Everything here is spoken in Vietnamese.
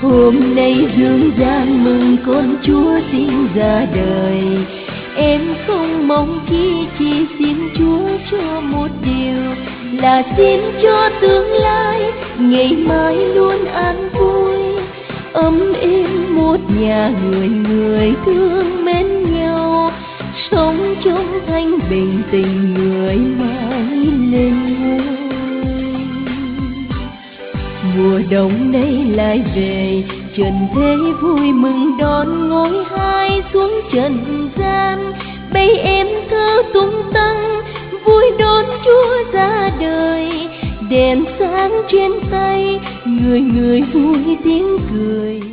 Hôm nay dương gian mừng con Chúa sinh ra đời. Em không mong chi, chỉ xin Chúa cho một điều, là xin cho tương lai ngày mai luôn an vui, ấm êm một nhà người người thương mến nhau, sống trong thanh bình tình người mãi lên ngôi. Mùa đông nay lại về, trần thế vui mừng đón ngôi hai xuống trần gian. Bây em thơ tung tăng vui đón Chúa ra đời, đèn sáng trên tay người người vui tiếng cười.